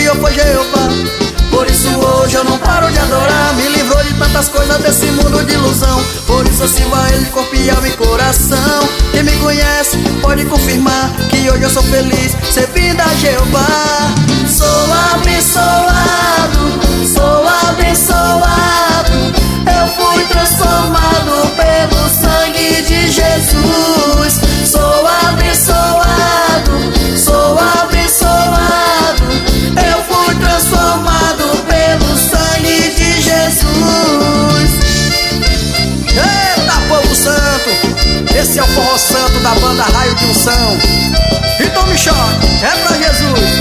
criou foi Jeová. Por isso hoje eu não paro de adorar. Me livrou de tantas coisas desse mundo de ilusão. Por isso eu sirvo a Ele de corpo e alma e coração. Quem me conhece pode confirmar que hoje eu sou feliz servindo a Jeová. Sou abençoado, sou abençoado. Eu fui transformado pelo sangue de Jesus. Sou abençoado, sou abençoado. Eu fui transformado pelo sangue de Jesus. Eita, povo santo! Esse é o forró santo da banda Raio de Unção. Então me choque, é pra Jesus.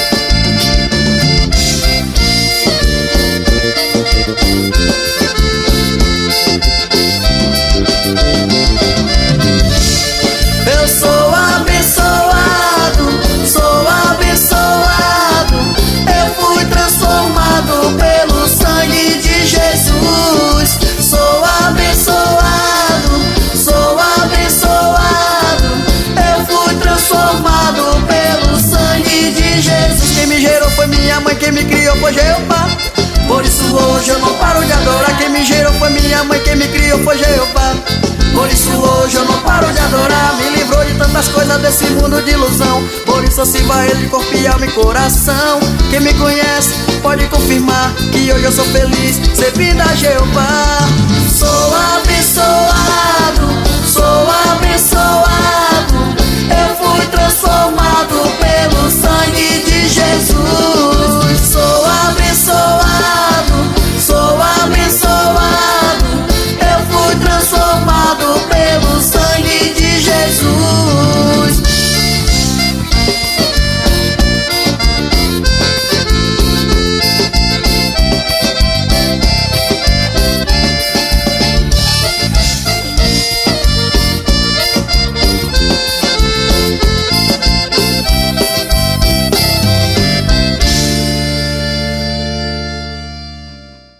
Eu sou abençoado, sou abençoado. Eu fui transformado pelo sangue de Jesus. Sou abençoado, sou abençoado. Eu fui transformado pelo sangue de Jesus. Quem me gerou foi minha mãe, quem me criou foi Jeová. Por isso hoje eu não paro de adorar. Quem me gerou foi minha mãe, quem me criou foi Jeová. Por isso hoje eu não paro de adorar. Me livrou de tantas coisas desse mundo de ilusão. Por isso eu sirvo a Ele de corpo e alma e coração. Quem me conhece pode confirmar que hoje eu sou feliz servindo a Jeová. Sou abençoado,